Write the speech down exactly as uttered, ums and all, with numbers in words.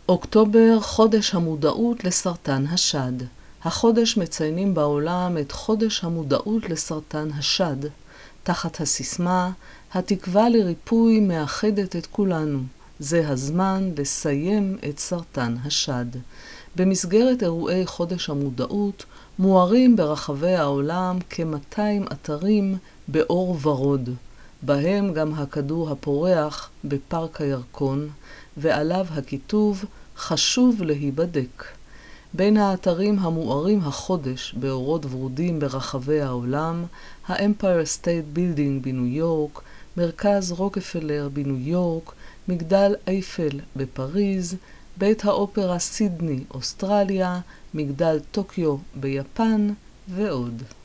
אוקטובר, חודש המודעות לסרטן השד. החודש מציינים בעולם את חודש המודעות לסרטן השד, תחת הסיסמה, התקווה לריפוי מאחדת את כולנו. זה הזמן לסיים את סרטן השד. במסגרת אירועי חודש המודעות, מוארים ברחבי העולם כ-מאתיים אתרים באור ורוד, בהם גם הכדור הפורח בפארק הירקון, ועליו הכיתוב חשוב להיבדק. בין האתרים המוארים החודש באורות ורודים ברחבי העולם, האמפייר סטייט בילדינג בניו יורק, מרכז רוקפלר בניו יורק, מגדל אייפל בפריז, בית האופרה סידני, אוסטרליה, מגדל טוקיו ביפן ועוד.